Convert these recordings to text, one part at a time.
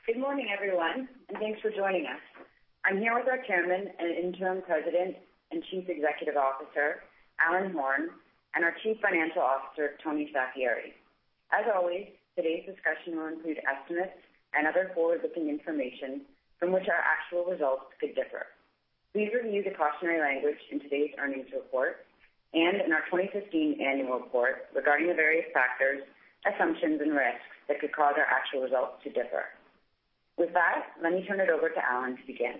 Good morning, everyone, and thanks for joining us. I'm here with our Chairman and Interim President and Chief Executive Officer, Alan Horn, and our Chief Financial Officer, Tony Staffieri. As always, today's discussion will include estimates and other forward-looking information from which our actual results could differ. Please review the cautionary language in today's earnings report and in our 2015 annual report regarding the various factors, assumptions, and risks that could cause our actual results to differ. With that, let me turn it over to Alan to begin.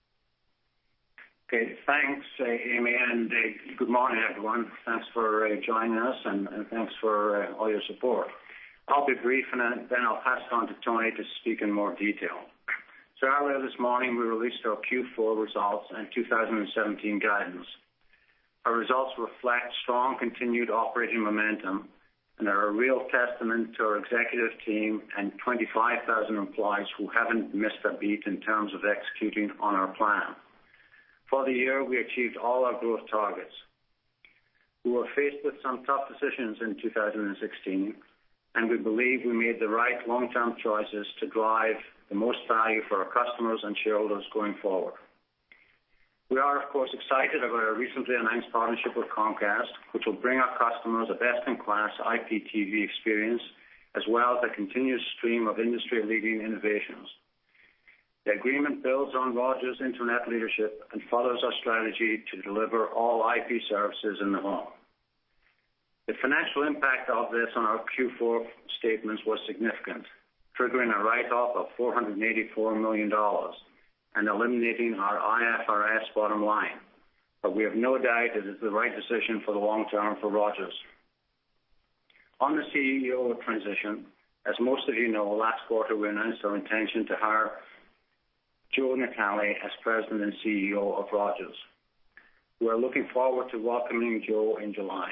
Okay, thanks, Amy, and good morning, everyone. Thanks for joining us, and thanks for all your support. I'll be brief, and then I'll pass it on to Tony to speak in more detail. So earlier this morning, we released our Q4 results and 2017 guidance. Our results reflect strong continued operating momentum and are a real testament to our executive team and 25,000 employees who haven't missed a beat in terms of executing on our plan. For the year, we achieved all our growth targets. We were faced with some tough decisions in 2016, and we believe we made the right long-term choices to drive the most value for our customers and shareholders going forward. We are, of course, excited about our recently announced partnership with Comcast, which will bring our customers a best-in-class IPTV experience, as well as a continuous stream of industry-leading innovations. The agreement builds on Rogers' internet leadership and follows our strategy to deliver all IP services in the home. The financial impact of this on our Q4 statements was significant, triggering a write-off of $484 million and eliminating our IFRS bottom line. But we have no doubt it is the right decision for the long term for Rogers. On the CEO transition, as most of you know, last quarter we announced our intention to hire Joe Natale as President and CEO of Rogers. We are looking forward to welcoming Joe in July.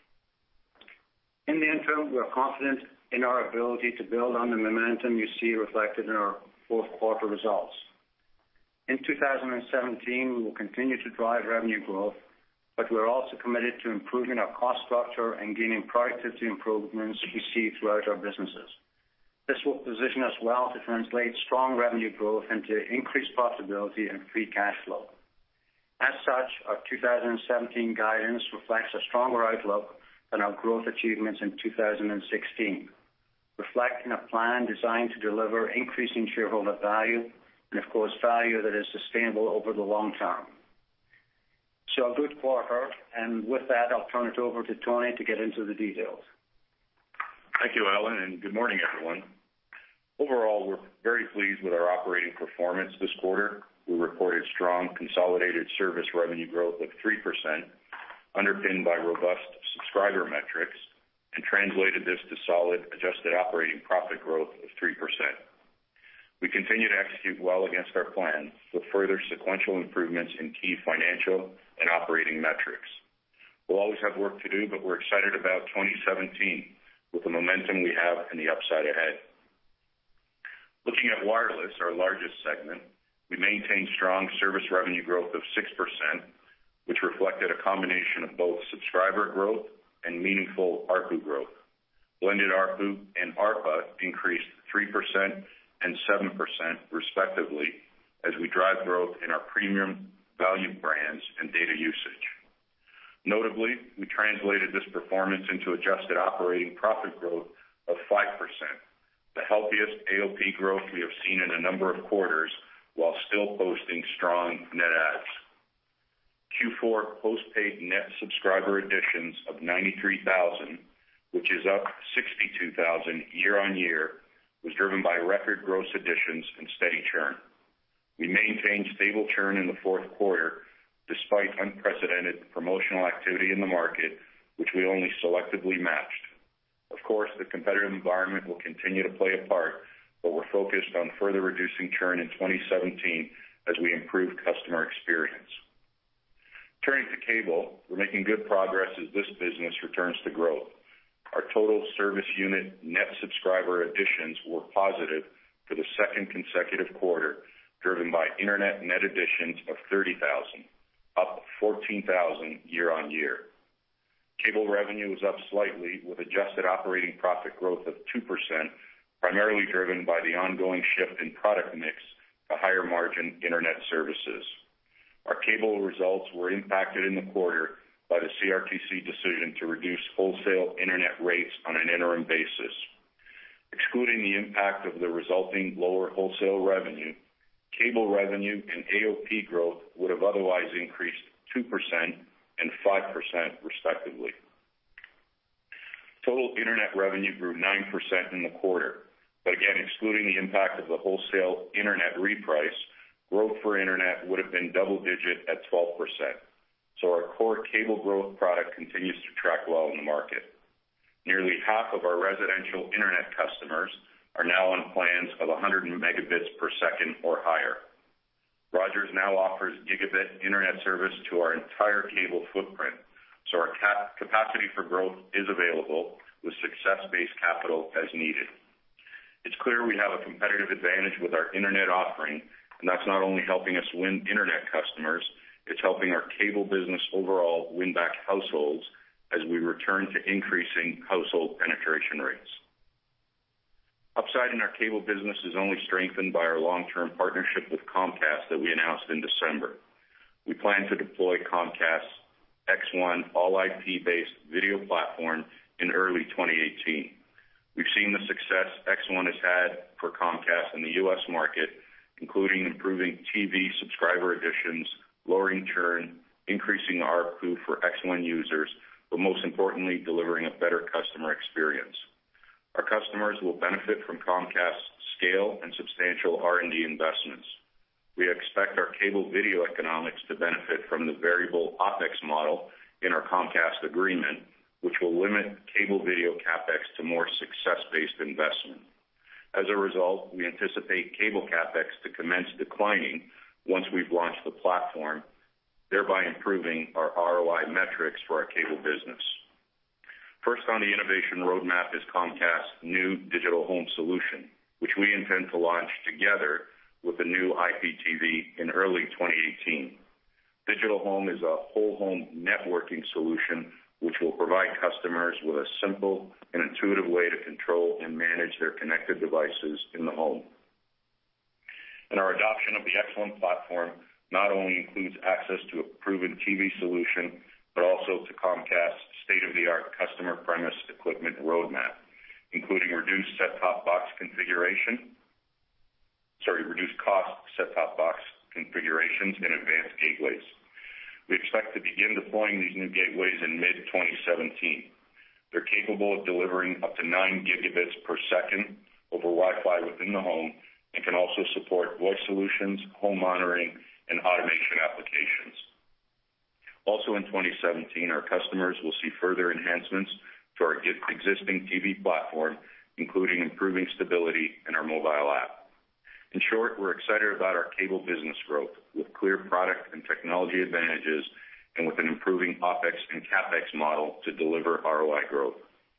In the interim, we are confident in our ability to build on the momentum you see reflected in our fourth quarter results. In 2017, we will continue to drive revenue growth, but we're also committed to improving our cost structure and gaining productivity improvements we see throughout our businesses. This will position us well to translate strong revenue growth into increased profitability and free cash flow. As such, our 2017 guidance reflects a stronger outlook than our growth achievements in 2016, reflecting a plan designed to deliver increasing shareholder value and, of course, value that is sustainable over the long term. So a good quarter, and with that, I'll turn it over to Tony to get into the details. Thank you, Alan, and good morning, everyone. Overall, we're very pleased with our operating performance this quarter. We reported strong consolidated service revenue growth of 3%, underpinned by robust subscriber metrics, and translated this to solid adjusted operating profit growth of 3%. We continue to execute well against our plan with further sequential improvements in key financial and operating metrics. We'll always have work to do, but we're excited about 2017 with the momentum we have and the upside ahead. Looking at wireless, our largest segment, we maintained strong service revenue growth of 6%, which reflected a combination of both subscriber growth and meaningful ARPU growth. Blended ARPU and ARPA increased 3% and 7% respectively as we drive growth in our premium value brands and data usage. Notably, we translated this performance into adjusted operating profit growth of 5%, the healthiest AOP growth we have seen in a number of quarters while still posting strong net adds. Q4 postpaid net subscriber additions of 93,000, which is up 62,000 year on year, was driven by record gross additions and steady churn. We maintained stable churn in the fourth quarter despite unprecedented promotional activity in the market, which we only selectively matched. Of course, the competitive environment will continue to play a part, but we're focused on further reducing churn in 2017 as we improve customer experience. Turning to cable, we're making good progress as this business returns to growth. Our total service unit net subscriber additions were positive for the second consecutive quarter, driven by internet net additions of 30,000, up 14,000 year on year. Cable revenue was up slightly with adjusted operating profit growth of 2%, primarily driven by the ongoing shift in product mix to higher margin internet services. Our cable results were impacted in the quarter by the CRTC decision to reduce wholesale internet rates on an interim basis. Excluding the impact of the resulting lower wholesale revenue, cable revenue and AOP growth would have otherwise increased 2% and 5% respectively. Total internet revenue grew 9% in the quarter, but again, excluding the impact of the wholesale internet reprice, growth for internet would have been double-digit at 12%. So our core cable growth product continues to track well in the market. Nearly half of our residential internet customers are now on plans of 100 megabits per second or higher. Rogers now offers gigabit internet service to our entire cable footprint, so our capacity for growth is available with success-based capital as needed. It's clear we have a competitive advantage with our internet offering, and that's not only helping us win internet customers, it's helping our cable business overall win back households as we return to increasing household penetration rates. Upside in our cable business is only strengthened by our long-term partnership with Comcast that we announced in December. We plan to deploy Comcast's X1 all-IP-based video platform in early 2018. We've seen the success X1 has had for Comcast in the U.S. market, including improving TV subscriber additions, lowering churn, increasing ARPU for X1 users, but most importantly, delivering a better customer experience. Our customers will benefit from Comcast's scale and substantial R&D investments. We expect our cable video economics to benefit from the variable OPEX model in our Comcast agreement, which will limit cable video CapEx to more success-based investment. As a result, we anticipate cable CapEx to commence declining once we've launched the platform, thereby improving our ROI metrics for our cable business. First on the innovation roadmap is Comcast's new digital home solution, which we intend to launch together with the new IPTV in early 2018. Digital home is a whole home networking solution which will provide customers with a simple and intuitive way to control and manage their connected devices in the home. And our adoption of the X1 platform not only includes access to a proven TV solution, but also to Comcast's state-of-the-art customer premise equipment roadmap, including reduced cost set-top box configurations and advanced gateways. We expect to begin deploying these new gateways in mid-2017. They're capable of delivering up to 9 gigabits per second over Wi-Fi within the home and can also support voice solutions, home monitoring, and automation applications. Also in 2017, our customers will see further enhancements to our existing TV platform, including improving stability in our mobile app. In short, we're excited about our cable business growth with clear product and technology advantages and with an improving OPEX and CAPEX model to deliver ROI growth.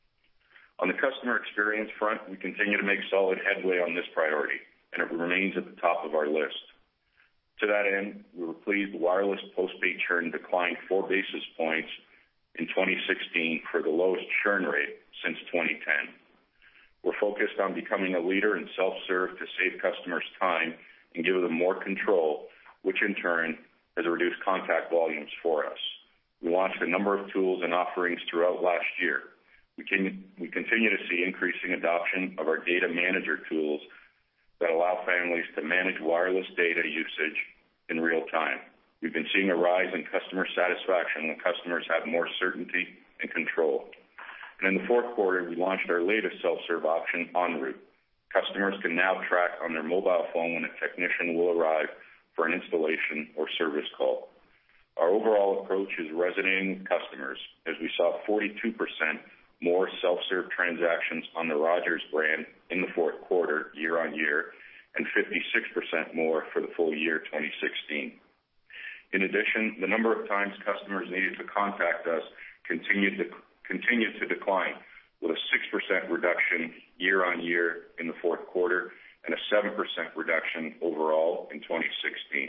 On the customer experience front, we continue to make solid headway on this priority, and it remains at the top of our list. To that end, we were pleased wireless postpaid churn declined 4 basis points in 2016 for the lowest churn rate since 2010. We're focused on becoming a leader in self-serve to save customers time and give them more control, which in turn has reduced contact volumes for us. We launched a number of tools and offerings throughout last year. We continue to see increasing adoption of our data manager tools that allow families to manage wireless data usage in real time. We've been seeing a rise in customer satisfaction when customers have more certainty and control. And in the fourth quarter, we launched our latest self-serve option, En route. Customers can now track on their mobile phone when a technician will arrive for an installation or service call. Our overall approach is resonating with customers as we saw 42% more self-serve transactions on the Rogers brand in the fourth quarter year on year and 56% more for the full year 2016. In addition, the number of times customers needed to contact us continued to decline, with a 6% reduction year on year in the fourth quarter and a 7% reduction overall in 2016.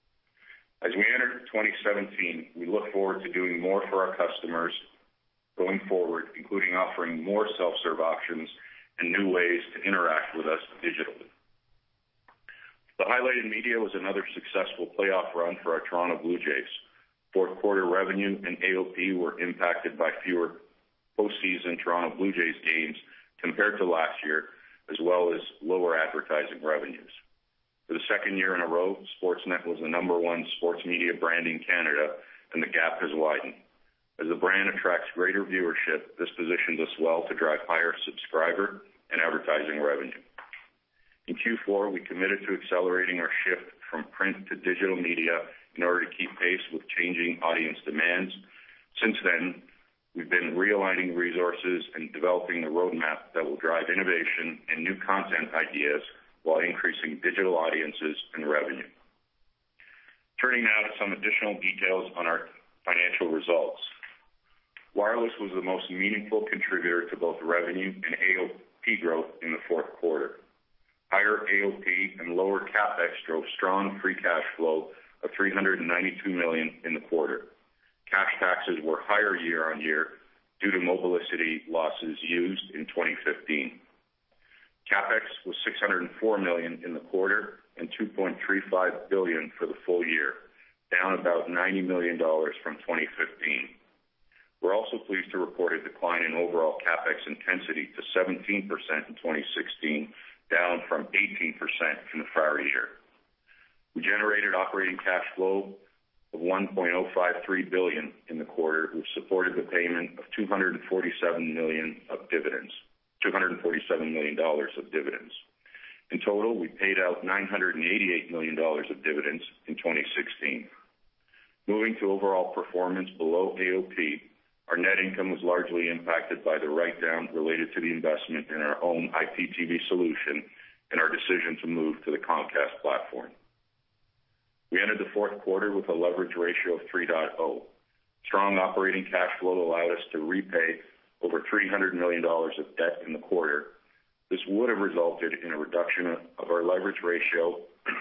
As we enter 2017, we look forward to doing more for our customers going forward, including offering more self-serve options and new ways to interact with us digitally. The highlight in media was another successful playoff run for our Toronto Blue Jays. Fourth quarter revenue and AOP were impacted by fewer postseason Toronto Blue Jays games compared to last year, as well as lower advertising revenues. For the second year in a row, Sportsnet was the number one sports media brand in Canada, and the gap has widened. As the brand attracts greater viewership, this positions us well to drive higher subscriber and advertising revenue. In Q4, we committed to accelerating our shift from print to digital media in order to keep pace with changing audience demands. Since then, we've been realigning resources and developing the roadmap that will drive innovation and new content ideas while increasing digital audiences and revenue. Turning now to some additional details on our financial results. Wireless was the most meaningful contributor to both revenue and AOP growth in the fourth quarter. Higher AOP and lower CapEx drove strong free cash flow of $392 million in the quarter. Cash taxes were higher year on year due to Mobilicity losses used in 2015. CapEx was $604 million in the quarter and $2.35 billion for the full year, down about $90 million from 2015. We're also pleased to report a decline in overall CapEx intensity to 17% in 2016, down from 18% from the prior year. We generated operating cash flow of $1.053 billion in the quarter, which supported the payment of $247 million of dividends. In total, we paid out $988 million of dividends in 2016. Moving to overall performance below AOP, our net income was largely impacted by the write-down related to the investment in our own IPTV solution and our decision to move to the Comcast platform. We ended the fourth quarter with a leverage ratio of 3.0. Strong operating cash flow allowed us to repay over $300 million of debt in the quarter. This would have resulted in a reduction of our leverage ratio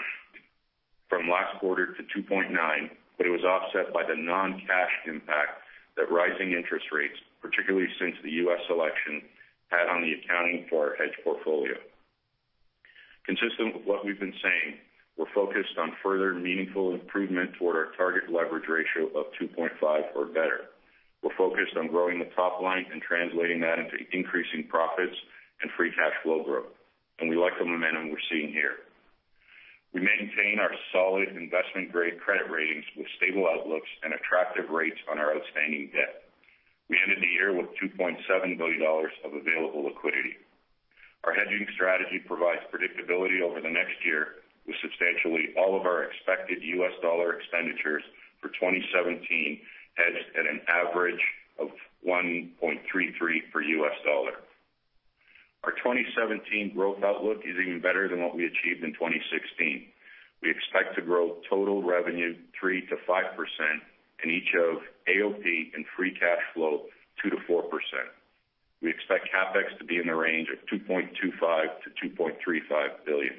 from last quarter to 2.9, but it was offset by the non-cash impact that rising interest rates, particularly since the U.S. election, had on the accounting for our hedge portfolio. Consistent with what we've been saying, we're focused on further meaningful improvement toward our target leverage ratio of 2.5 or better. We're focused on growing the top line and translating that into increasing profits and free cash flow growth, and we like the momentum we're seeing here. We maintain our solid investment-grade credit ratings with stable outlooks and attractive rates on our outstanding debt. We ended the year with $2.7 billion of available liquidity. Our hedging strategy provides predictability over the next year, with substantially all of our expected U.S. dollar expenditures for 2017 hedged at an average of 1.33 per U.S. dollar. Our 2017 growth outlook is even better than what we achieved in 2016. We expect to grow total revenue 3 to 5% and each of AOP and free cash flow 2 to 4%. We expect CapEx to be in the range of $2.25 to $2.35 billion.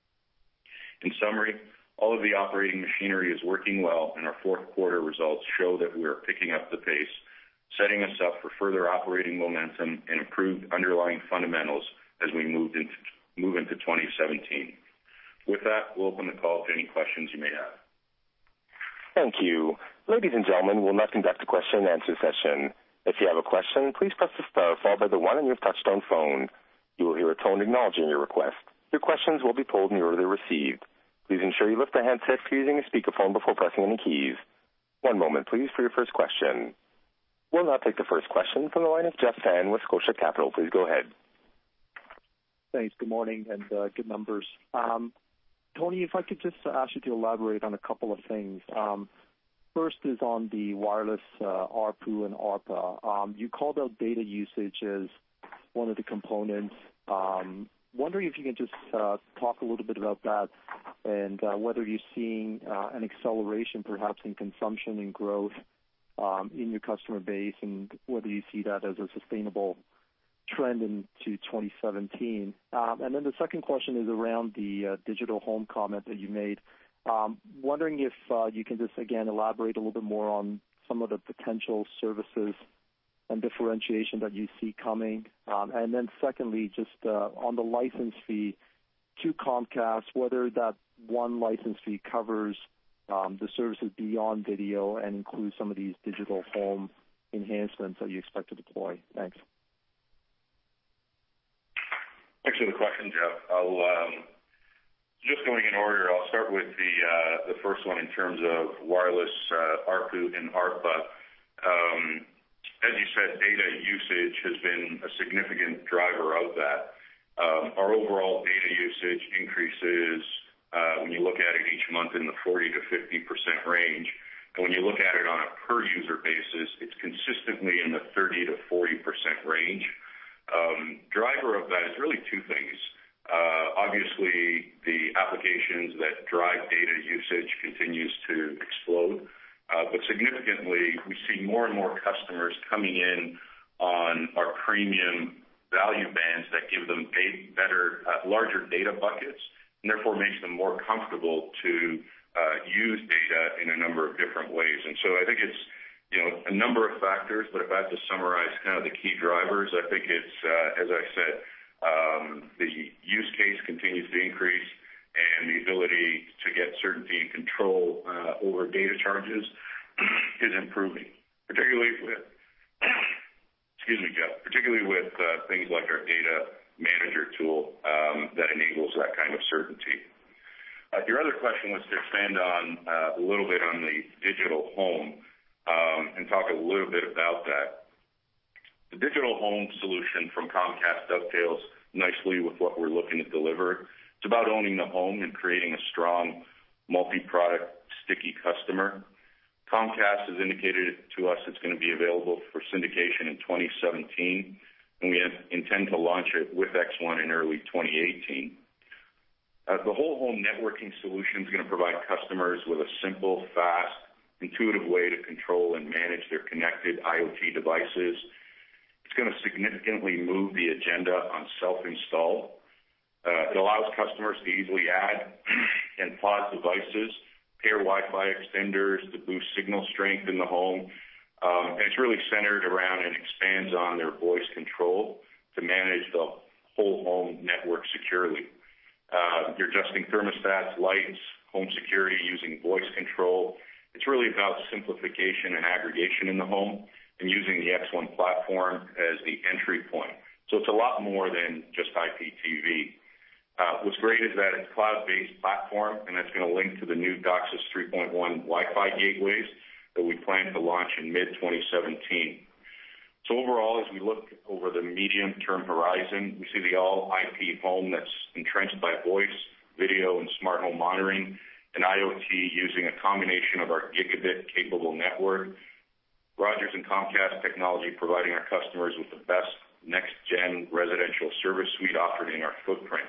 In summary, all of the operating machinery is working well, and our fourth quarter results show that we are picking up the pace, setting us up for further operating momentum and improved underlying fundamentals as we move into 2017. With that, we'll open the call to any questions you may have. Thank you. Ladies and gentlemen, we'll now conduct a question and answer session. If you have a question, please press the star followed by the 1 on your touchtone phone. You will hear a tone acknowledging your request. Your questions will be pulled in the order they're received. Please ensure you lift the handset if you're using a speakerphone before pressing any keys. One moment, please, for your first question. We'll now take the first question from the line of Jeff Fan with Scotia Capital. Please go ahead. Thanks. Good morning and good numbers. Tony, if I could just ask you to elaborate on a couple of things. First is on the wireless ARPU and ARPA. You called out data usage as one of the components. Wondering if you can just talk a little bit about that and whether you're seeing an acceleration perhaps in consumption and growth in your customer base, and whether you see that as a sustainable trend into 2017. And then the second question is around the digital home comment that you made. Wondering if you can just, again, elaborate a little bit more on some of the potential services and differentiation that you see coming? And then secondly, just on the license fee to Comcast, whether that one license fee covers the services beyond video and includes some of these digital home enhancements that you expect to deploy. Thanks. Thanks for the question, Jeff. Just going in order, I'll start with the first one in terms of wireless ARPU and ARPA. As you said, data usage has been a significant driver of that. Our overall data usage increases when you look at it each month in the 40 to 50% range. And when you look at it on a per user basis, it's consistently in the 30 to 40% range. Driver of that is really two things. Obviously, the applications that drive data usage continues to explode. But significantly, we see more and more customers coming in on our premium value bands that give them better, larger data buckets, and therefore makes them more comfortable to use data in a number of different ways. And so I think it's a number of factors, but if I have to summarize kind of the key drivers, I think it's, as I said, the use case continues to increase, and the ability to get certainty and control over data charges is improving, particularly with, Jeff, particularly with things like our data manager tool that enables that kind of certainty. Your other question was to expand on a little bit on the digital home and talk a little bit about that. The digital home solution from Comcast dovetails nicely with what we're looking to deliver. It's about owning the home and creating a strong multi-product sticky customer. Comcast has indicated to us it's going to be available for syndication in 2017, and we intend to launch it with X1 in early 2018. The whole home networking solution is going to provide customers with a simple, fast, intuitive way to control and manage their connected IoT devices. It's going to significantly move the agenda on self-install. It allows customers to easily add and pause devices, pair Wi-Fi extenders to boost signal strength in the home. And it's really centered around and expands on their voice control to manage the whole home network securely. You're adjusting thermostats, lights, home security using voice control. It's really about simplification and aggregation in the home and using the X1 platform as the entry point. So it's a lot more than just IPTV. What's great is that it's a cloud-based platform, and that's going to link to the new DOCSIS 3.1 Wi-Fi gateways that we plan to launch in mid-2017. So overall, as we look over the medium-term horizon, we see the all-IP home that's entrenched by voice, video, and smart home monitoring, and IoT using a combination of our gigabit-capable network, Rogers and Comcast technology providing our customers with the best next-gen residential service suite offered in our footprint.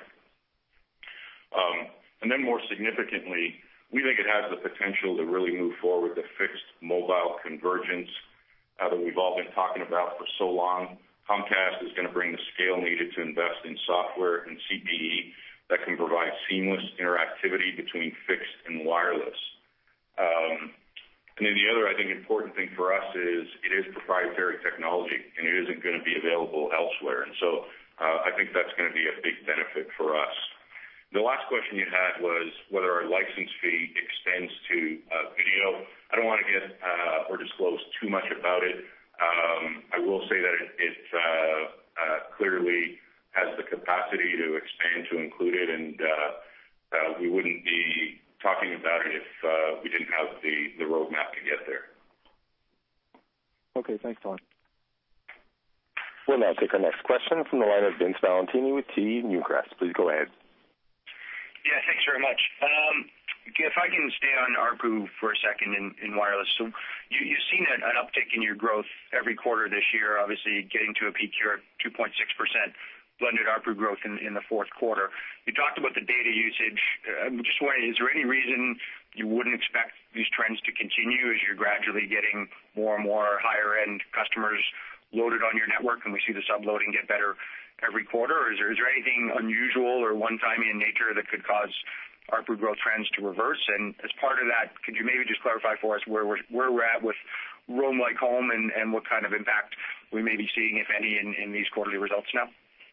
And then more significantly, we think it has the potential to really move forward the fixed mobile convergence that we've all been talking about for so long. Comcast is going to bring the scale needed to invest in software and CPE that can provide seamless interactivity between fixed and wireless. And then the other, I think, important thing for us is it is proprietary technology, and it isn't going to be available elsewhere. And so I think that's going to be a big benefit for us. The last question you had was whether our license fee extends to video. I don't want to get or disclose too much about it. I will say that it clearly has the capacity to expand to include it, and we wouldn't be talking about it if we didn't have the roadmap to get there. Okay, thanks, Don. We'll now take our next question from the line of Vince Valentini with TD Newcrest. Please go ahead. Yeah, thanks very much. If I can stay on ARPU for a second in wireless. So you've seen an uptick in your growth every quarter this year, obviously getting to a peak here at 2.6% blended ARPU growth in the fourth quarter. You talked about the data usage. I'm just wondering, is there any reason you wouldn't expect these trends to continue as you're gradually getting more and more higher-end customers loaded on your network and we see the subloading get better every quarter? Or is there anything unusual or one-time in nature that could cause ARPU growth trends to reverse? And as part of that, could you maybe just clarify for us where we're at with Roam Like Home and what kind of impact we may be seeing, if any, in these quarterly results now?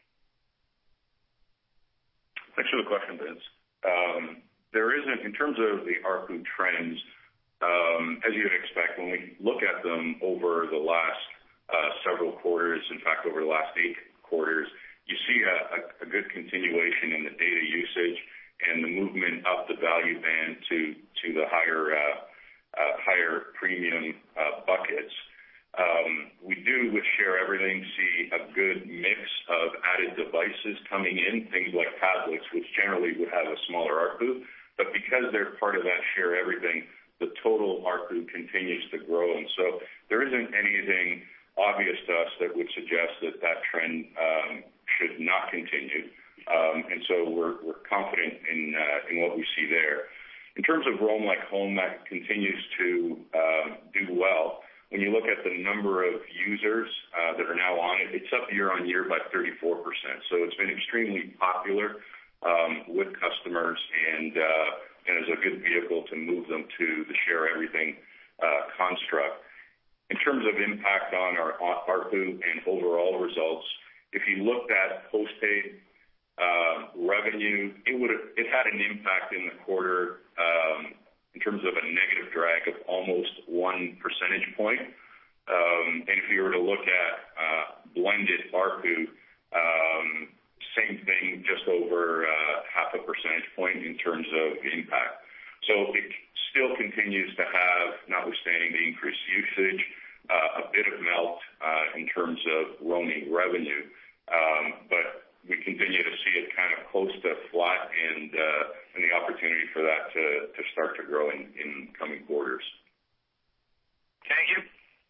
Thanks for the question, Vince. There isn't, in terms of the ARPU trends, as you would expect, when we look at them over the last several quarters, in fact, over the last 8 quarters, you see a good continuation in the data usage and the movement up the value band to the higher premium buckets. We do, with Share Everything, see a good mix of added devices coming in, things like tablets, which generally would have a smaller ARPU. But because they're part of that Share Everything, the total ARPU continues to grow. And so there isn't anything obvious to us that would suggest that trend should not continue. And so we're confident in what we see there. In terms of Roam Like Home, that continues to do well. When you look at the number of users that are now on it, it's up year on year by 34%. So it's been extremely popular with customers and is a good vehicle to move them to the Share Everything construct. In terms of impact on our ARPU and overall results, if you looked at postpaid revenue, it had an impact in the quarter in terms of a negative drag of almost 1 percentage point. And if you were to look at blended ARPU, same thing, just over half a percentage point in terms of impact. So it still continues to have, notwithstanding the increased usage, a bit of melt in terms of roaming revenue. But we continue to see it kind of close to flat and the opportunity for that to start to grow in coming quarters. Thank you.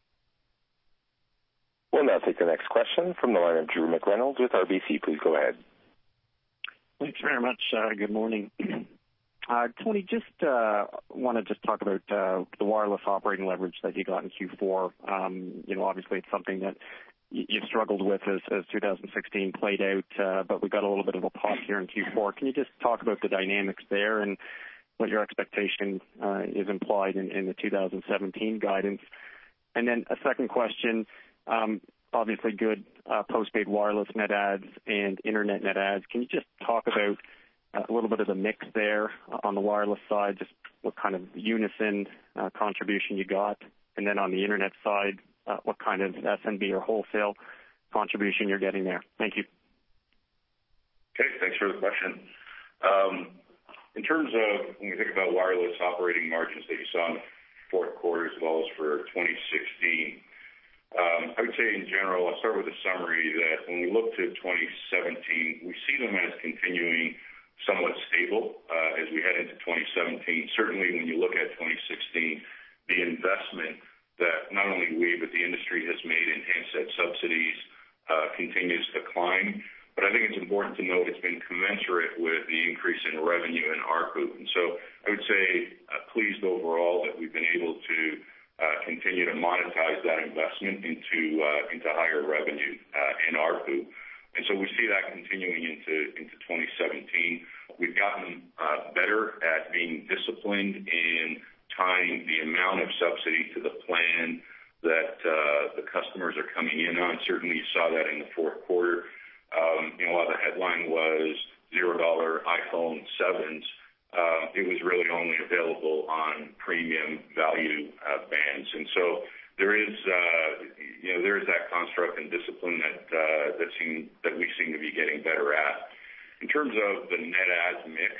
We'll now take the next question from the line of Drew McReynolds with RBC. Please go ahead. Thanks very much. Good morning. Tony, just want to talk about the wireless operating leverage that you got in Q4. Obviously it's something that you've struggled with as 2016 played out, but we got a little bit of a pop here in Q4. Can you just talk about the dynamics there and what your expectation is implied in the 2017 guidance? And then a second question, obviously good postpaid wireless net adds and internet net adds. Can you just talk about a little bit of the mix there on the wireless side, just what kind of unison contribution you got, and then on the internet side, what kind of SMB or wholesale contribution you're getting there? Thank you. Okay, thanks for the question. In terms of when we think about wireless operating margins that you saw in the fourth quarter as well as for 2016, I would say in general, I'll start with a summary that when we look to 2017, we see them as continuing somewhat stable as we head into 2017. Certainly when you look at 2016, the investment that not only we but the industry has made in handset subsidies continues to climb. But I think it's important to note it's been commensurate with the increase in revenue and ARPU. And so I would say pleased overall that we've been able to continue to monetize that investment into higher revenue and ARPU. And so we see that continuing into 2017. We've gotten better at being disciplined in tying the amount of subsidy to the plan that the customers are coming in on. Certainly you saw that in the fourth quarter. While the headline was $0 iPhone 7s, it was really only available on premium value bands. And so there is that construct and discipline that we seem to be getting better at. In terms of the net adds mix,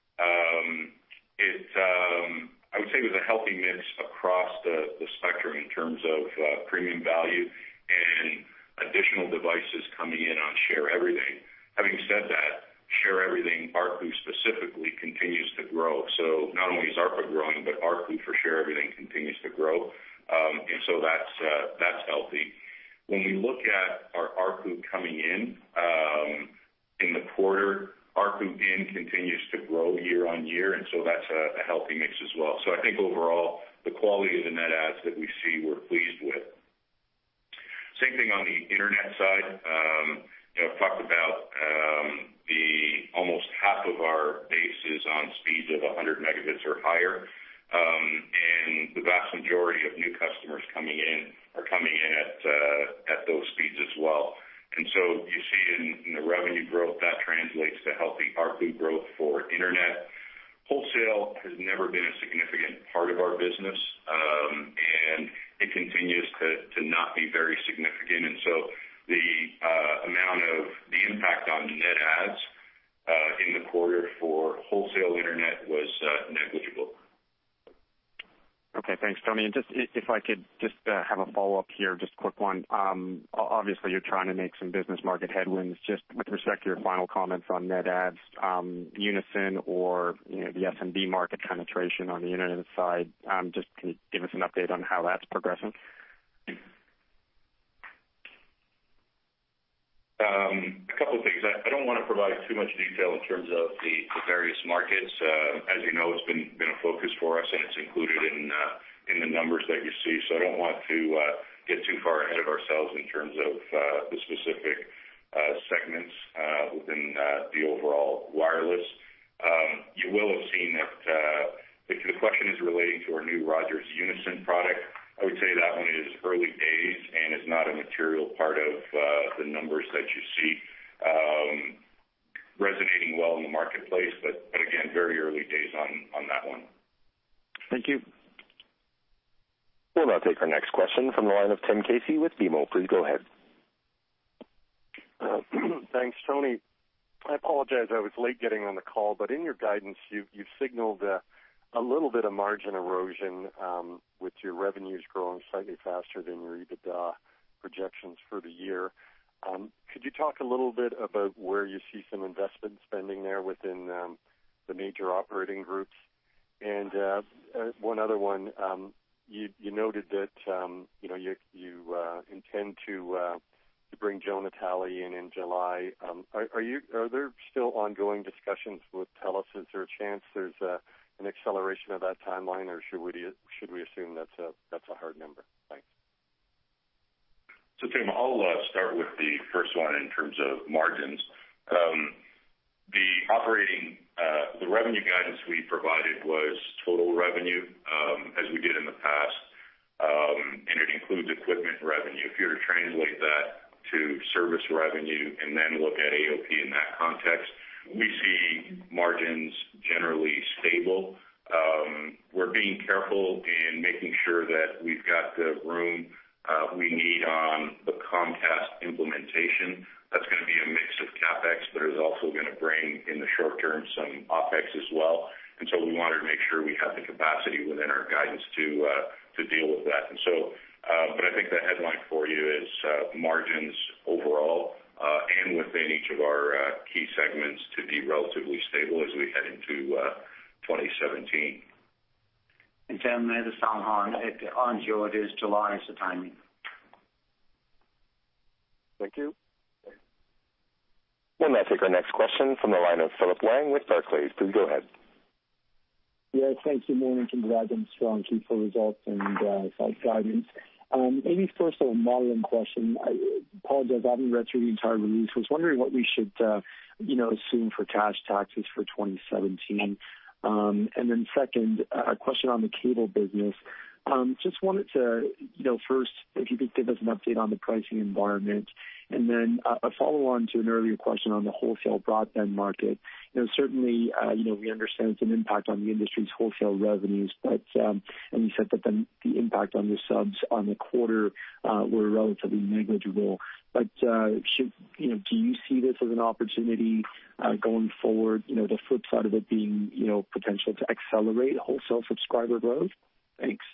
I would say it was a healthy mix across the spectrum in terms of premium value and additional devices coming in on Share Everything. Having said that, Share Everything ARPU specifically continues to grow. So not only is ARPU growing, but ARPU for Share Everything continues to grow. And so that's healthy. When we look at our ARPU coming in the quarter, ARPU in continues to grow year on year, and so that's a healthy mix as well. So I think overall, the quality of the net adds that we see, we're pleased with. Same thing on the internet side. I've talked about almost half of our base is on speeds of 100 megabits or higher, and the vast majority of new customers coming in are coming in at those speeds as well. And so you see in the revenue growth that translates to healthy ARPU growth for internet. Wholesale has never been a significant part of our business, and it continues to not be very significant. And so the amount of the impact on net adds in the quarter for wholesale internet was negligible. Okay, thanks, Tony. And just if I could just have a follow-up here, just a quick one. Obviously, you're trying to make some business market headwinds. Just with respect to your final comments on net adds, Unison or the SMB market penetration on the internet side, just can you give us an update on how that's progressing? A couple of things. I don't want to provide too much detail in terms of the various markets. As you know, it's been a focus for us, and it's included in the numbers that you see. So I don't want to get too far ahead of ourselves in terms of the specific segments within the overall wireless. You will have seen that if the question is relating to our new Rogers Unison product, I would say that one is early days and is not a material part of the numbers that you see. Resonating well in the marketplace, but again, very early days on that one. Thank you. We'll now take our next question from the line of Tim Casey with BMO. Please go ahead. Thanks, Tony. I apologize, I was late getting on the call, but in your guidance, you've signaled a little bit of margin erosion with your revenues growing slightly faster than your EBITDA projections for the year. Could you talk a little bit about where you see some investment spending there within the major operating groups? And one other one, you noted that you intend to bring Joe Natale in July. Are there still ongoing discussions with TELUS? Is there a chance there's an acceleration of that timeline, or should we assume that's a hard number? Thanks. So, Tim, I'll start with the first one in terms of margins. The revenue guidance we provided was total revenue, as we did in the past, and it includes equipment revenue. If you were to translate that to service revenue and then look at AOP in that context, we see margins generally stable. We're being careful in making sure that we've got the room we need on the Comcast implementation. That's going to be a mix of CapEx, but it's also going to bring, in the short term, some OpEx as well. And so we wanted to make sure we have the capacity within our guidance to deal with that. And so, but I think the headline for you is margins overall and within each of our key segments to be relatively stable as we head into 2017. And Tim, this is Alan Horn. On Joe, it is July is the timing. Thank you. We'll now take our next question from the line of Philip Wang with Barclays. Please go ahead. Yes, thanks. Good morning. Congrats on strong Q4 results and solid guidance. Maybe first a modeling question. I apologize, I haven't read through the entire release. I was wondering what we should, assume for cash taxes for 2017. And then second, a question on the cable business. Just wanted to, first, if you could give us an update on the pricing environment, and then a follow-on to an earlier question on the wholesale broadband market. Certainly, we understand it's an impact on the industry's wholesale revenues, but and you said that the impact on your subs on the quarter were relatively negligible. But do you see this as an opportunity going forward? The flip side of it being, potential to accelerate wholesale subscriber growth. Thanks.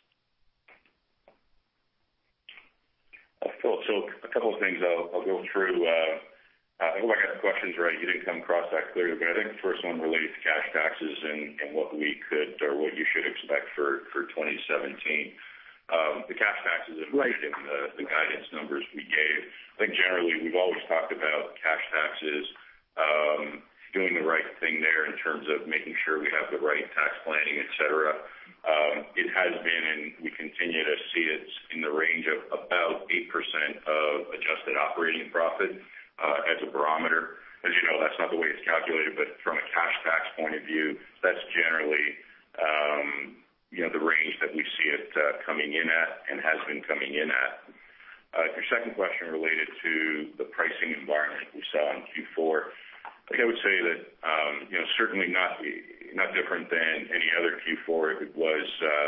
Phil, so a couple of things I'll go through. I hope I got the questions right. You didn't come across that clearly, but I think the first one related to cash taxes and what we could or what you should expect for 2017. The cash taxes included in the guidance numbers we gave. I think generally we've always talked about cash taxes, doing the right thing there in terms of making sure we have the right tax planning, et cetera. It has been, and we continue to see it in the range of about 8% of adjusted operating profit as a barometer. as you know, that's not the way it's calculated, but from a cash tax point of view, that's generally the range that we see it coming in at and has been coming in at. Your second question related to the pricing environment we saw in Q4. I would say that certainly not different than any other Q4. It was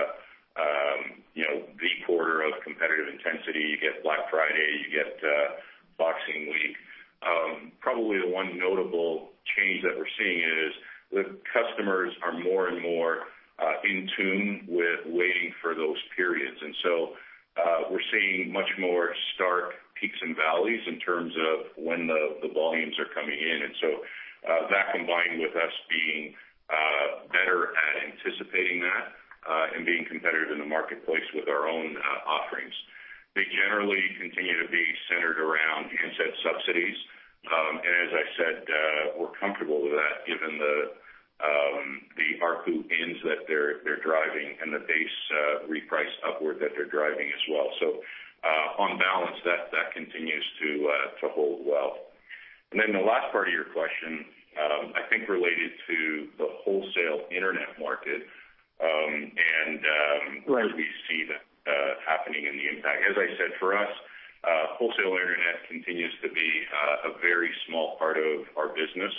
the quarter of competitive intensity. You get Black Friday, you get Boxing Week. Probably the one notable change that we're seeing is the customers are more and more in tune with waiting for those periods. And so we're seeing much more stark peaks and valleys in terms of when the volumes are coming in. And so that combined with us being better at anticipating that and being competitive in the marketplace with our own offerings. They generally continue to be centered around handset subsidies. And as I said, we're comfortable with that given the ARPU ins that they're driving and the base reprice upward that they're driving as well. So on balance, that continues to hold well. And then the last part of your question, I think related to the wholesale internet market and where we see that happening in the impact. As I said, for us, wholesale internet continues to be a very small part of our business.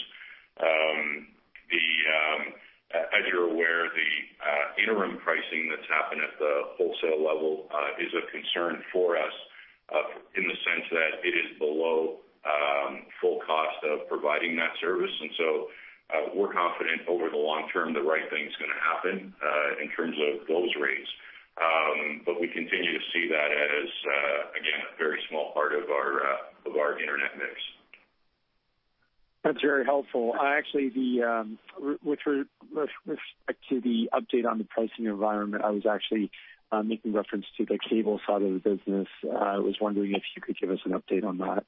As you're aware, the interim pricing that's happened at the wholesale level is a concern for us in the sense that it is below full cost of providing that service. And so we're confident over the long term the right thing's going to happen in terms of those rates. But we continue to see that as, again, a very small part of our internet mix. That's very helpful. Actually, with respect to the update on the pricing environment, I was actually making reference to the cable side of the business. I was wondering if you could give us an update on that.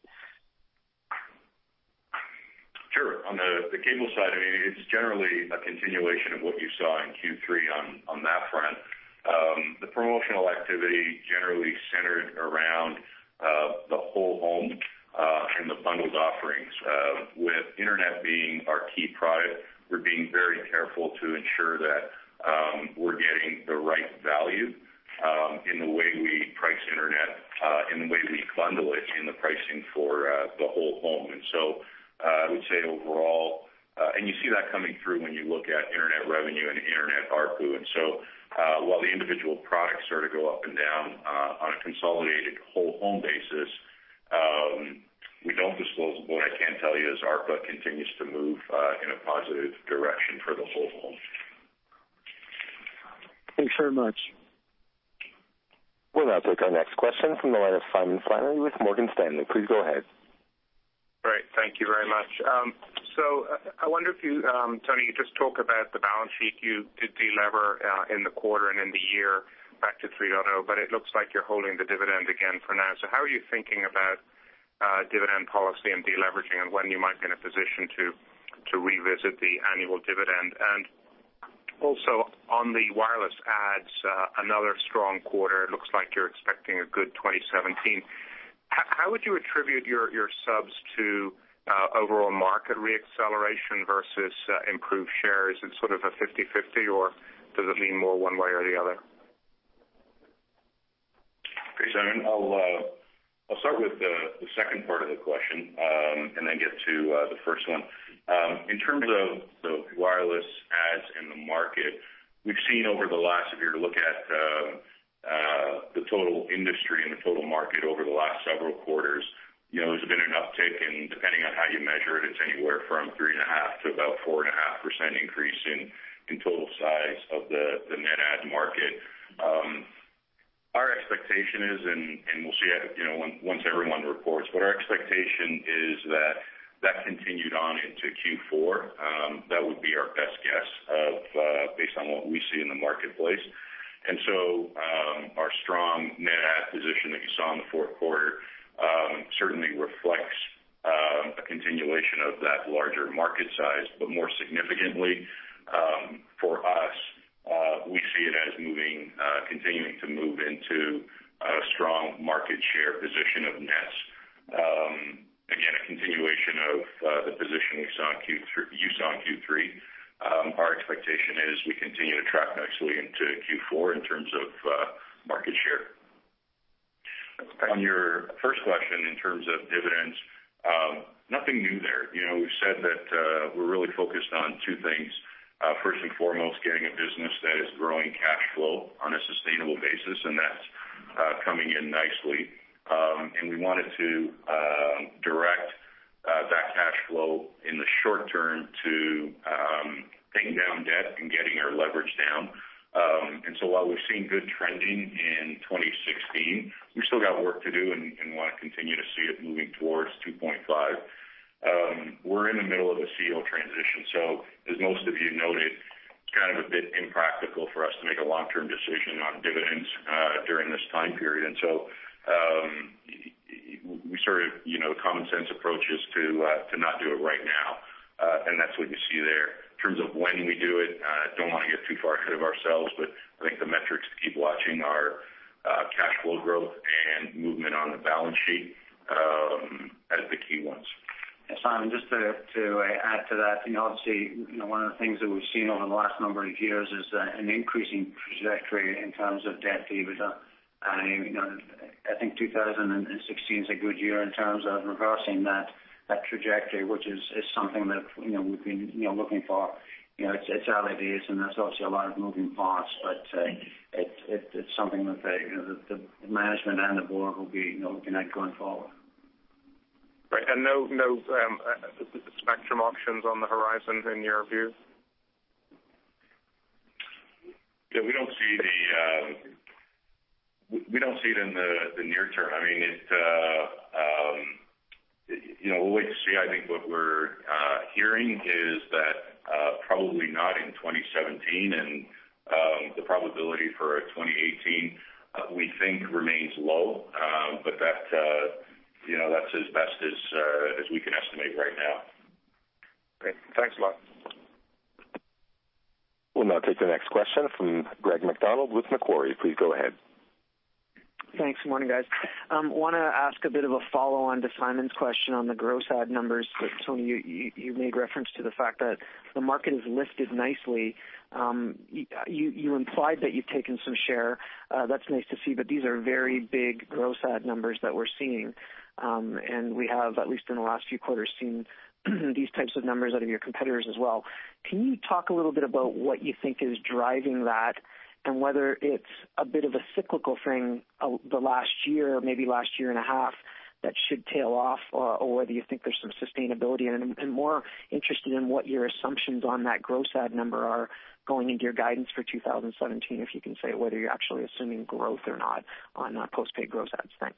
Sure. On the cable side, I mean, it's generally a continuation of what you saw in Q3 on that front. The promotional activity generally centered around the whole home and the bundled offerings. With internet being our key product, we're being very careful to ensure that we're getting the right value in the way we price internet, in the way we bundle it in the pricing for the whole home. And so I would say overall, and you see that coming through when you look at internet revenue and internet ARPU. And so while the individual products sort of go up and down on a consolidated whole home basis, we don't disclose, but what I can tell you is ARPA continues to move in a positive direction for the whole home. Thanks very much. We'll now take our next question from the line of Simon Flannery with Morgan Stanley. Please go ahead. Great. Thank you very much. So I wonder if you, Tony, you just talk about the balance sheet. You did delever in the quarter and in the year back to 3.0, but it looks like you're holding the dividend again for now. So how are you thinking about dividend policy and deleveraging and when you might be in a position to revisit the annual dividend? And also on the wireless ads, another strong quarter. It looks like you're expecting a good 2017. How would you attribute your subs to overall market reacceleration versus improved shares? Is it sort of a 50-50 or does it lean more one way or the other? Okay, Simon, I'll start with the second part of the question and then get to the first one. In terms of the wireless ads in the market, we've seen over the last, if you were to look at the total industry and the total market over the last several quarters, there's been an uptick, and depending on how you measure it, it's anywhere from 3.5% to about 4.5% increase in total size of the net ad market. Our expectation is, and we'll see it, once everyone reports, but our expectation is that continued on into Q4. That would be our best guess based on what we see in the marketplace. And so our strong net ad position that you saw in the fourth quarter certainly reflects a continuation of that larger market size, but more significantly for us, we see it as continuing to move into a strong market share position of nets. Again, a continuation of the position Q3. Our expectation is we continue to track nicely into Q4 in terms of market share. On your first question, in terms of dividends, nothing new there. We've said that we're really focused on two things. First and foremost, getting a business that is growing cash flow on a sustainable basis, and that's coming in nicely. And we wanted to direct that cash flow in the short term to taking down debt and getting our leverage down. And so while we've seen good trending in 2016, we've still got work to do and want to continue to see it moving towards 2.5. We're in the middle of a CEO transition, so as most of you noted, it's kind of a bit impractical for us to make a long-term decision on dividends during this time period. And so we sort of, the common sense approach is to not do it right now, and that's what you see there. In terms of when we do it, don't want to get too far ahead of ourselves, but I think the metrics to keep watching are cash flow growth and movement on the balance sheet as the key ones. Simon, just to add to that, obviously, one of the things that we've seen over the last number of years is an increasing trajectory in terms of debt to EBITDA. I think 2016 is a good year in terms of reversing that trajectory, which is something that we've been looking for. It's early days, and there's obviously a lot of moving parts, but it's something that the management and the board will be looking at going forward. Right, and no spectrum auctions on the horizon in your view? Yeah, we don't see it in the near term. I mean, we'll wait to see. I think what we're hearing is that probably not in 2017, and the probability for 2018 we think remains low, but that's as best as we can estimate right now. Great. Thanks a lot. We'll now take the next question from Greg McDonald with Macquarie. Please go ahead. Thanks. Good morning, guys. Want to ask a bit of a follow-on to Simon's question on the gross add numbers. Tony, you made reference to the fact that the market has lifted nicely. You implied that you've taken some share. That's nice to see, but these are very big gross add numbers that we're seeing. And we have, at least in the last few quarters, seen these types of numbers out of your competitors as well. Can you talk a little bit about what you think is driving that, and whether it's a bit of a cyclical thing the last year, maybe last year and a half, that should tail off, or whether you think there's some sustainability? And more interested in what your assumptions on that gross add number are going into your guidance for 2017, if you can say whether you're actually assuming growth or not on postpaid gross adds. Thanks.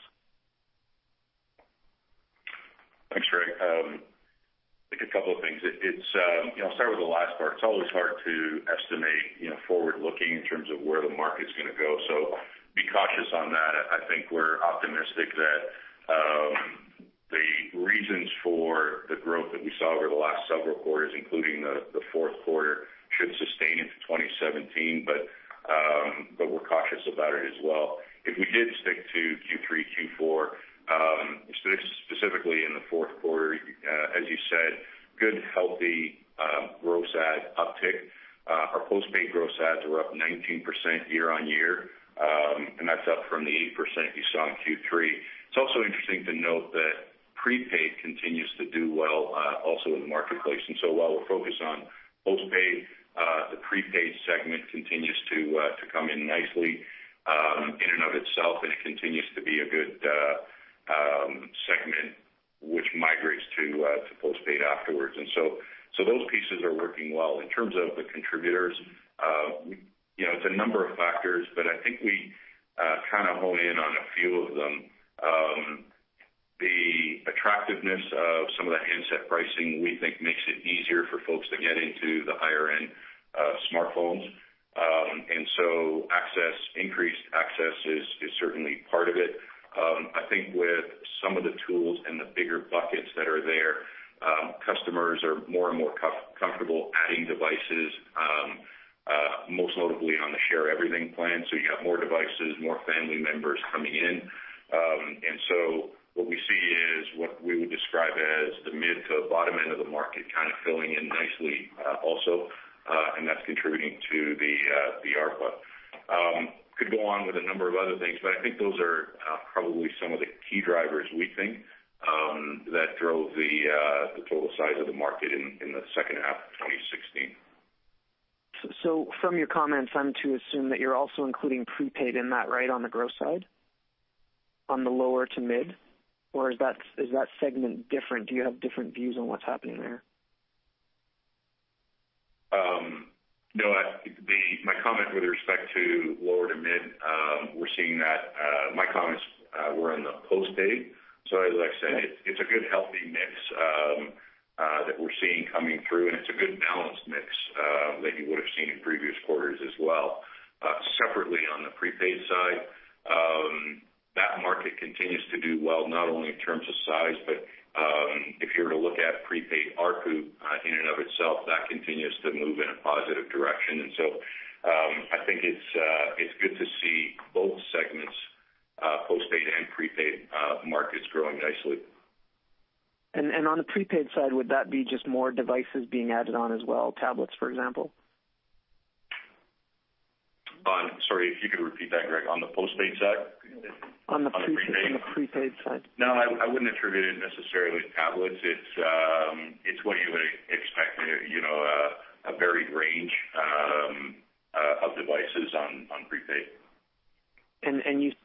Thanks, Greg. I think a couple of things. I'll start with the last part. It's always hard to estimate, forward-looking in terms of where the market's going to go. So be cautious on that. I think we're optimistic that the reasons for the growth that we saw over the last several quarters, including the fourth quarter, should sustain into 2017. But we're cautious about it as well. If we did stick to Q3, Q4. Specifically in the fourth quarter, as you said, good, healthy gross add uptick. Our postpaid gross adds were up 19% year on year, and that's up from the 8% you saw in Q3. It's also interesting to note that prepaid continues to do well also in the marketplace. And so while we're focused on postpaid, the prepaid segment continues to come in nicely in and of itself, and it continues to be a good segment which migrates to postpaid afterwards. And so those pieces are working well. In terms of the contributors, it's a number of factors, but I think we kind of hone in on a few of them. The attractiveness of some of the handset pricing, we think, makes it easier for folks to get into the higher-end smartphones. And so increased access is certainly part of it. I think with some of the tools and the bigger buckets that are there, customers are more and more comfortable adding devices, most notably on the Share Everything plan. So you got more devices, more family members coming in. And so what we see is what we would describe as the mid to bottom end of the market kind of filling in nicely also, and that's contributing to the ARPA. Could go on with a number of other things, but I think those are probably some of the key drivers we think that drove the total size of the market in the second half of 2016. So from your comments, I'm to assume that you're also including prepaid in that, right, on the growth side, on the lower to mid, or is that segment different? Do you have different views on what's happening there? No, my comment with respect to lower to mid, we're seeing that my comments were on the postpaid. So as I said, it's a good healthy mix that we're seeing coming through, and it's a good balanced mix that you would have seen in previous quarters as well. Separately on the prepaid side, that market continues to do well, not only in terms of size, but if you were to look at prepaid ARPU in and of itself, that continues to move in a positive direction. And so I think it's good to see both segments, postpaid and prepaid markets growing nicely. And on the prepaid side, would that be just more devices being added on as well, tablets, for example? Sorry, if you could repeat that, Greg. On the postpaid side? On the prepaid side. No, I wouldn't attribute it necessarily to tablets. It's what you would expect, a varied range of devices on prepaid. And you.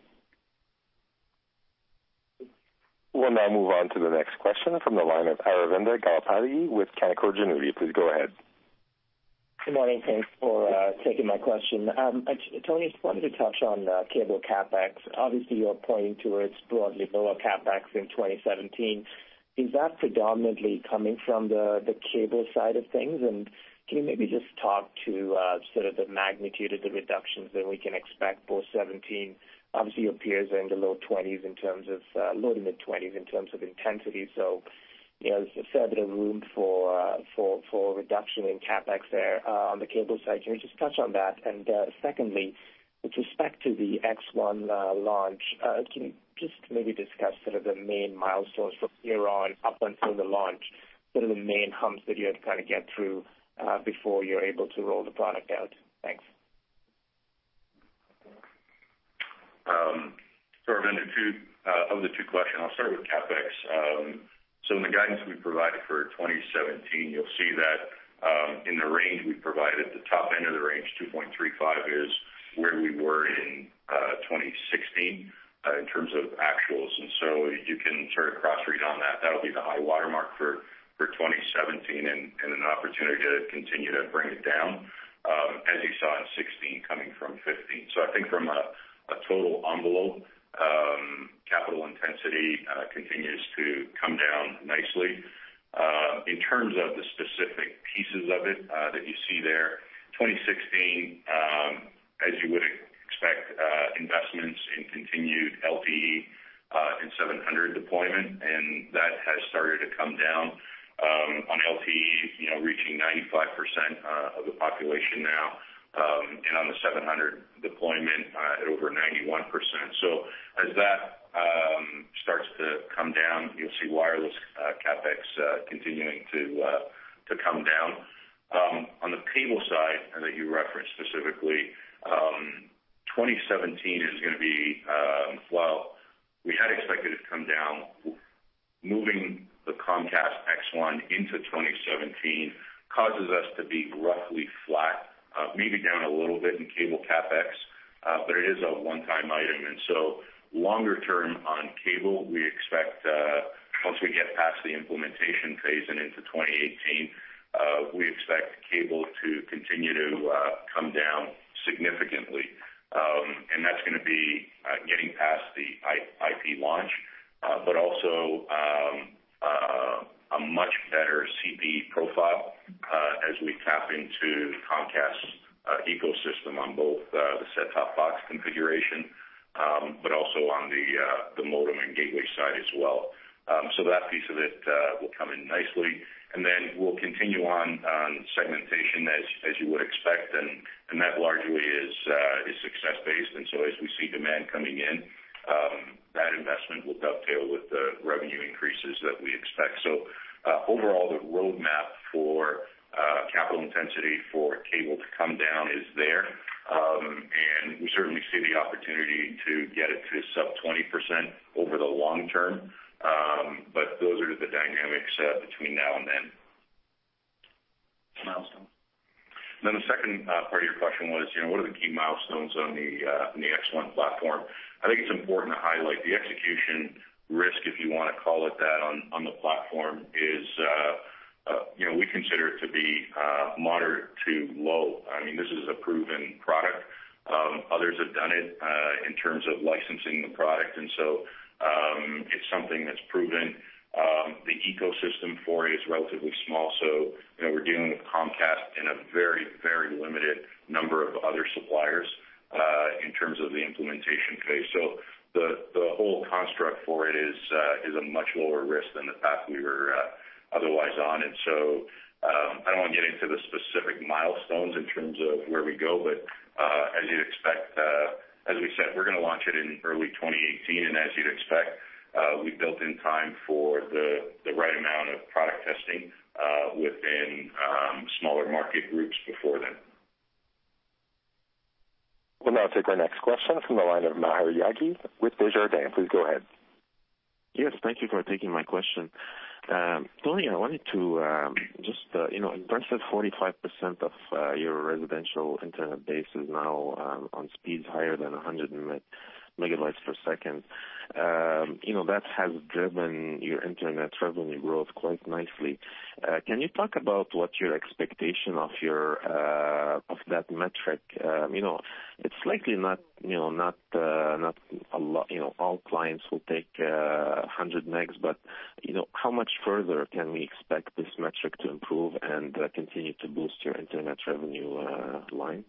We'll now move on to the next question from the line of Aravinda Galappatthige with Canaccord Genuity. Please go ahead. Good morning. Thanks for taking my question. Tony, just wanted to touch on cable CapEx. Obviously, you're pointing towards broadly lower CapEx in 2017. Is that predominantly coming from the cable side of things? And can you maybe just talk to sort of the magnitude of the reductions that we can expect for 17? Obviously, your peers are in the low to mid-20s in terms of intensity. So, there's a fair bit of room for reduction in CapEx there on the cable side. Can you just touch on that? And secondly, with respect to the X1 launch, can you just maybe discuss sort of the main milestones from here on up until the launch, sort of the main humps that you have to kind of get through before you're able to roll the product out? Thanks. So, Aravinda, of the two questions, I'll start with CapEx. So in the guidance we provided for 2017, you'll see that in the range we provided, the top end of the range, 2.35, is where we were in 2016 in terms of actuals. And so you can sort of cross-read on that. That'll be the high watermark for 2017 and an opportunity to continue to bring it down, as you saw in 16 coming from 15. So I think from a total envelope, capital intensity continues to come down nicely. In terms of the specific pieces of it that you see there, 2016, as you would expect, investments in continued LTE and 700 deployment, and that has started to come down on LTE, reaching 95% of the population now. And on the 700 deployment at over 91%. So as that starts to come down, you'll see wireless CapEx continuing to come down. On the cable side that you referenced specifically, 2017 is going to be, well, we had expected it to come down. Moving the Comcast X1 into 2017 causes us to be roughly flat. Maybe down a little bit in cable CapEx, but it is a one-time item. And so longer term on cable, we expect once we get past the implementation phase and into 2018, we expect cable to continue to come down significantly. And that's going to be getting past the IP launch, but also a much better CPE profile as we tap into Comcast's ecosystem on both the set-top box configuration, but also on the modem and gateway side as well. So that piece of it will come in nicely. And then we'll continue on segmentation as you would expect, and that largely is success-based. And so as we see demand coming in, that investment will dovetail with the revenue increases that we expect. So overall, the roadmap for capital intensity for cable to come down is there, and we certainly see the opportunity to get it to sub 20% over the long term, but those are the dynamics between now and then. Milestone. Then the second part of your question was, what are the key milestones on the X1 platform? I think it's important to highlight the execution risk, if you want to call it that, on the platform is, we consider it to be moderate to low. I mean, this is a proven product. Others have done it in terms of licensing the product, and so it's something that's proven. The ecosystem for it is relatively small, so we're dealing with Comcast and a very, very limited number of other suppliers in terms of the implementation phase. So the whole construct for it is a much lower risk than the path we were otherwise on, and so I don't want to get into the specific milestones in terms of where we go, but as you'd expect, as we said, we're going to launch it in early 2018, and as you'd expect, we built in time for the right amount of product testing within smaller market groups before then. We'll now take our next question from the line of Maher Yaghi with Desjardins. Please go ahead. Yes, thank you for taking my question. Tony, I wanted to impressive 45% of your residential internet base is now on speeds higher than 100 megabytes per second. That has driven your internet revenue growth quite nicely. Can you talk about what your expectation of that metric? It's likely not a lot. All clients will take 100 megs, but how much further can we expect this metric to improve and continue to boost your internet revenue line?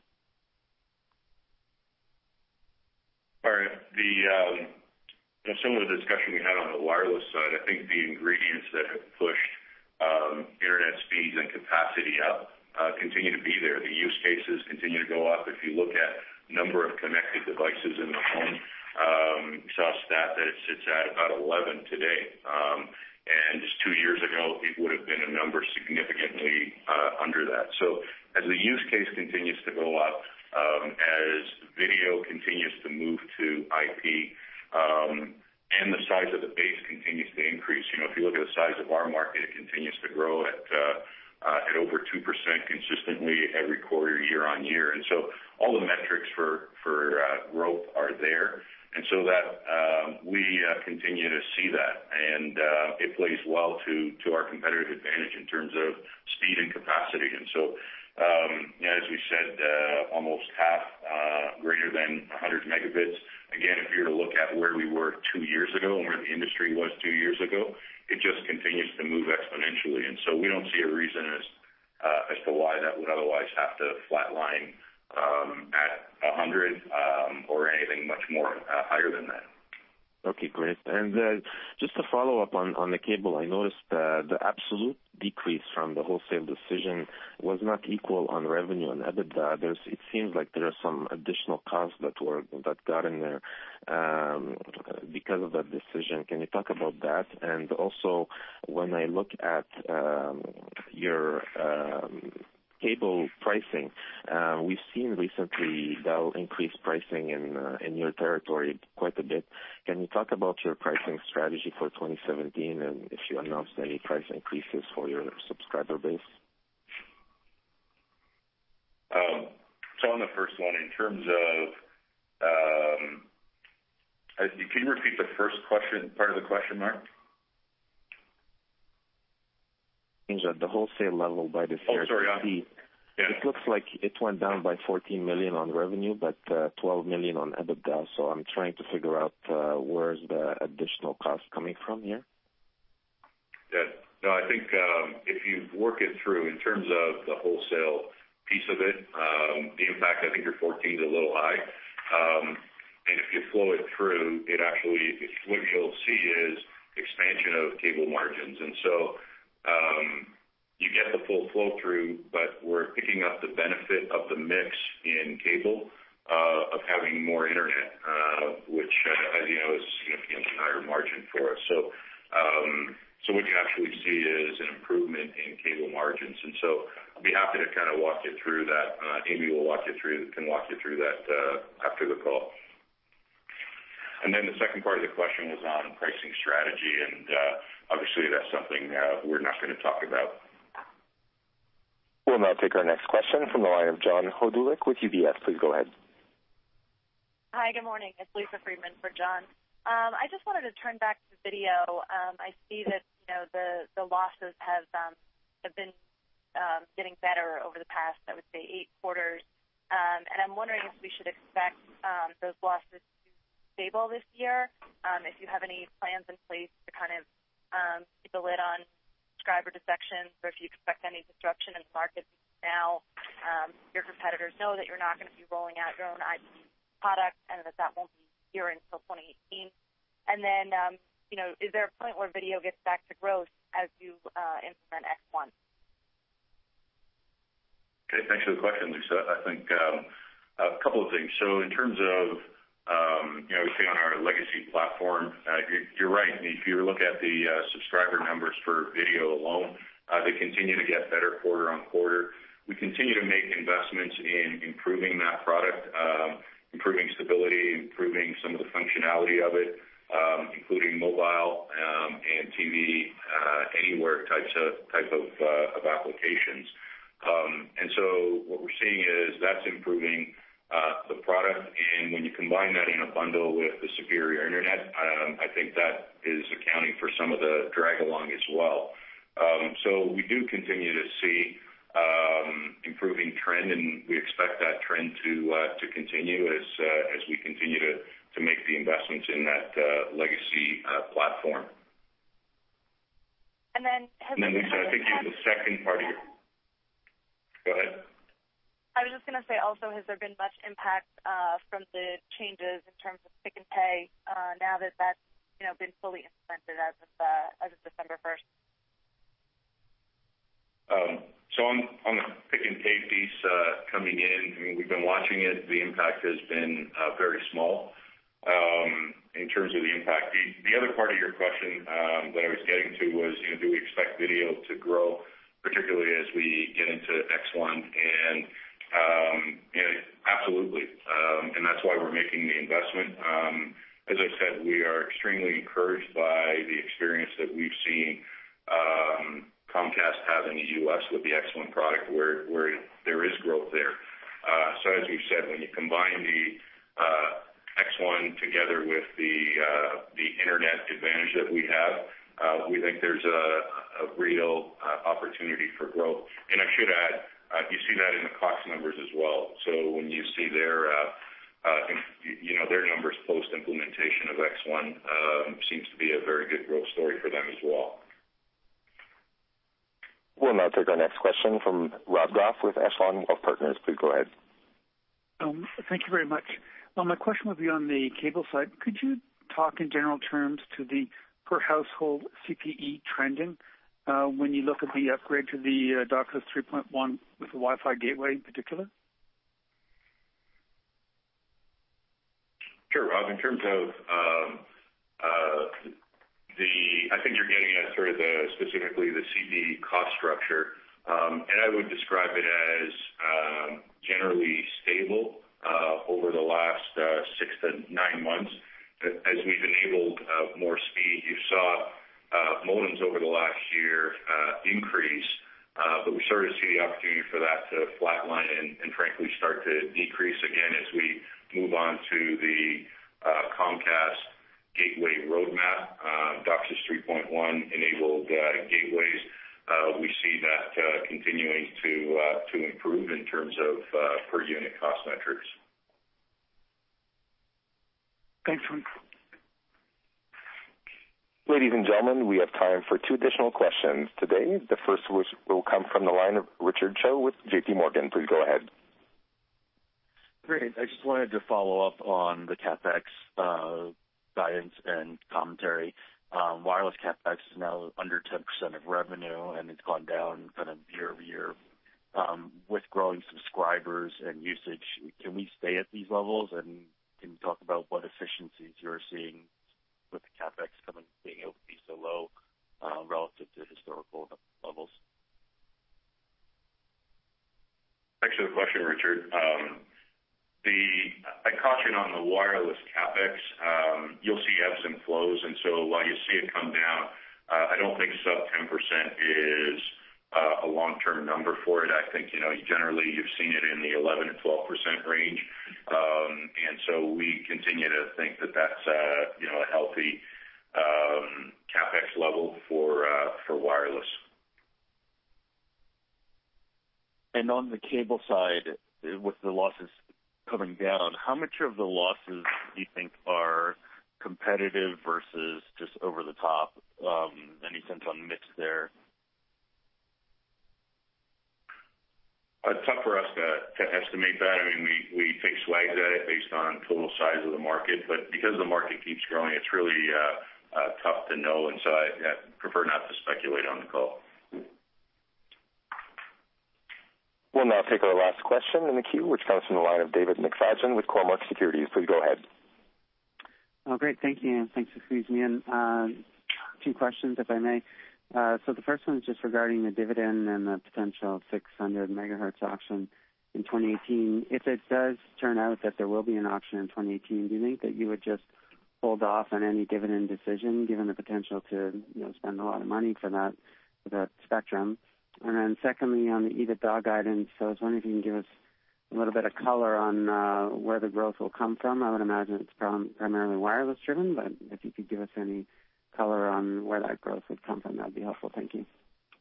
All right. Similar to the discussion we had on the wireless side, I think the ingredients that have pushed internet speeds and capacity up continue to be there. The use cases continue to go up. If you look at number of connected devices in the home, we saw a stat that it sits at about 11 today. And just 2 years ago, it would have been a number significantly under that. So as the use case continues to go up, as video continues to move to IP, and the size of the base continues to increase. If you look at the size of our market, it continues to grow at over 2% consistently every quarter, year on year. And so all the metrics for growth are there. And so that we continue to see that, and it plays well to our competitive advantage in terms of speed and capacity. And so, as we said, almost half greater than 100 megabits. Again, if you were to look at where we were 2 years ago and where the industry was 2 years ago, it just continues to move exponentially. And so we don't see a reason as to why that would otherwise have to flatline at 100 or anything much more higher than that. Okay, great. And just to follow up on the cable, I noticed the absolute decrease from the wholesale decision was not equal on revenue and EBITDA. It seems like there are some additional costs that got in there because of that decision. Can you talk about that? And also, when I look at your cable pricing, we've seen recently Bell increase pricing in your territory quite a bit. Can you talk about your pricing strategy for 2017 and if you announced any price increases for your subscriber base? So on the first one, in terms of, can you repeat the first question, part of the question, Mark? At the wholesale level by the CRTC. Yeah. It looks like it went down by 14 million on revenue, but 12 million on EBITDA. So I'm trying to figure out where's the additional cost coming from here. Yeah. No, I think if you work it through in terms of the wholesale piece of it, the impact, I think your 14 is a little high. And if you flow it through, what you'll see is expansion of cable margins. And so you get the full flow through, but we're picking up the benefit of the mix in cable of having more internet, which, as you know, is a significantly higher margin for us. So what you actually see is an improvement in cable margins. And so I'll be happy to kind of walk you through that. Amy can walk you through that after the call. And then the second part of the question was on pricing strategy, and obviously that's something we're not going to talk about. We'll now take our next question from the line of John Hodulik with UBS. Please go ahead. Hi, good morning. It's Lisa Friedman for John. I just wanted to turn back to video. I see that the losses have been getting better over the past, I would say, 8 quarters. And I'm wondering if we should expect those losses to stable this year, if you have any plans in place to kind of keep a lid on subscriber defections, or if you expect any disruption in the market now. Your competitors know that you're not going to be rolling out your own IP product, and that won't be here until 2018. And then, is there a point where video gets back to growth as you implement X1? Okay, thanks for the question, Lisa. I think a couple of things. So in terms of, we say on our legacy platform, you're right. If you look at the subscriber numbers for video alone, they continue to get better quarter on quarter. We continue to make investments in improving that product, improving stability, improving some of the functionality of it, including mobile and TV anywhere type of applications. And so what we're seeing is that's improving the product, and when you combine that in a bundle with the superior internet, I think that is accounting for some of the drag along as well. So we do continue to see improving trend, and we expect that trend to continue as we continue to make the investments in that legacy platform. And then, Lisa, I think the second part of your... Go ahead. I was just going to say also, has there been much impact from the changes in terms of Pick and Pay now that that's been fully implemented as of December 1st? So on the Pick and Pay piece coming in, we've been watching it. The impact has been very small in terms of the impact. The other part of your question that I was getting to was, do we expect video to grow, particularly as we get into X1? And absolutely. And that's why we're making the investment. As I said, we are extremely encouraged by the experience that we've seen Comcast have in the U.S. with the X1 product, where there is growth there. So as we've said, when you combine the X1 together with the internet advantage that we have, we think there's a real opportunity for growth. And I should add, you see that in the Cox numbers as well. So when you see their numbers post-implementation of X1, seems to be a very good growth story for them as well. We'll now take our next question from Rob Goff with Echelon Wealth Partners. Please go ahead. Thank you very much. My question would be on the cable side. Could you talk in general terms to the per household CPE trending when you look at the upgrade to the DOCSIS 3.1 with the Wi-Fi gateway in particular? Sure, Rob. In terms of I think you're getting at sort of specifically the CPE cost structure, and I would describe it as generally stable over the last 6 to 9 months. As we've enabled more speed, you saw modems over the last year increase, but we started to see the opportunity for that to flatline and frankly start to decrease again as we move on to the Comcast gateway roadmap, DOCSIS 3.1 enabled gateways. We see that continuing to improve in terms of per unit cost metrics. Thanks, Ron. Ladies and gentlemen, we have time for 2 additional questions today. The first will come from the line of Richard Cho with J.P. Morgan. Please go ahead. Great. I just wanted to follow up on the CapEx guidance and commentary. Wireless CapEx is now under 10% of revenue, and it's gone down kind of year over year with growing subscribers and usage, can we stay at these levels? And can you talk about what efficiencies you're seeing with the CapEx being able to be so low relative to historical levels? Thanks for the question, Richard. I caution on the wireless CapEx. You'll see ebbs and flows, and so while you see it come down, I don't think sub 10% is a long-term number for it. I think, generally you've seen it in the 11 to 12% range. And so we continue to think that that's a healthy CapEx level for wireless. And on the cable side, with the losses coming down, how much of the losses do you think are competitive versus just over the top? Any sense on mix there? It's tough for us to estimate that. I mean, we take swags at it based on total size of the market, but because the market keeps growing, it's really tough to know, and so I prefer not to speculate on the call. We'll now take our last question in the queue, which comes from the line of David McFadgen with Cormark Securities. Please go ahead. Oh, great. Thank you, and thanks for squeezing me in. 2 questions, if I may. So the first one is just regarding the dividend and the potential 600 megahertz auction in 2018. If it does turn out that there will be an auction in 2018, do you think that you would just hold off on any dividend decision, given the potential to spend a lot of money for that spectrum? And then secondly, on the EBITDA guidance, I was wondering if you can give us a little bit of color on where the growth will come from. I would imagine it's primarily wireless driven, but if you could give us any color on where that growth would come from, that would be helpful. Thank you.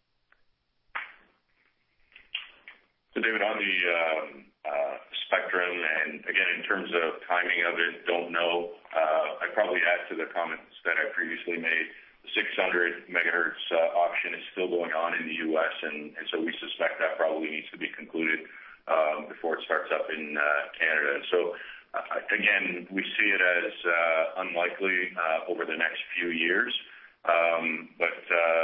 So, David, on the spectrum, and again, in terms of timing of it, don't know. I'd probably add to the comments that I previously made. The 600 megahertz auction is still going on in the U.S., and so we suspect that probably needs to be concluded before it starts up in Canada. And so, again, we see it as unlikely over the next few years, but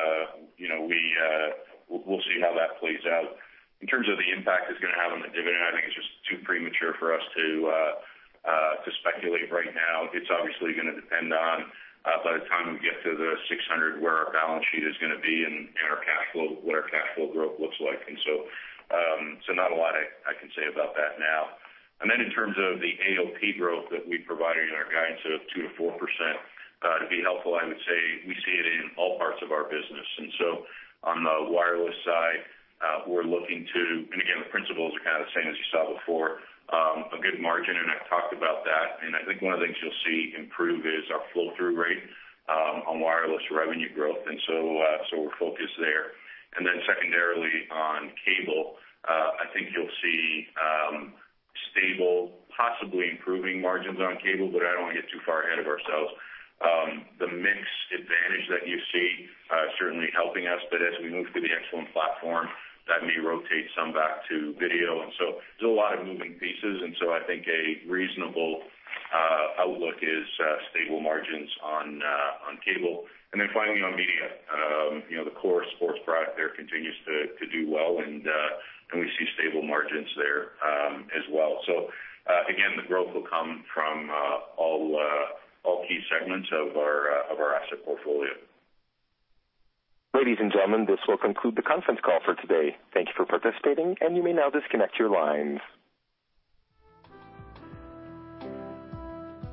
we'll see how that plays out. In terms of the impact it's going to have on the dividend, I think it's just too premature for us to speculate right now. It's obviously going to depend on by the time we get to the 600, where our balance sheet is going to be and our cash flow, what our cash flow growth looks like. And so not a lot I can say about that now. And then in terms of the AOP growth that we provided in our guidance of 2 to 4%, to be helpful, I would say we see it in all parts of our business. And so on the wireless side, we're looking to, and again, the principles are kind of the same as you saw before, a good margin, and I've talked about that. And I think one of the things you'll see improve is our flow-through rate on wireless revenue growth, and so we're focused there. And then secondarily on cable, I think you'll see stable, possibly improving margins on cable, but I don't want to get too far ahead of ourselves. The mix advantage that you see certainly helping us, but as we move to the X1 platform, that may rotate some back to video. And so there's a lot of moving pieces, and so I think a reasonable outlook is stable margins on cable. And then finally on media, the core sports product there continues to do well, and we see stable margins there as well. So again, the growth will come from all key segments of our asset portfolio. Ladies and gentlemen, this will conclude the conference call for today. Thank you for participating, and you may now disconnect your lines.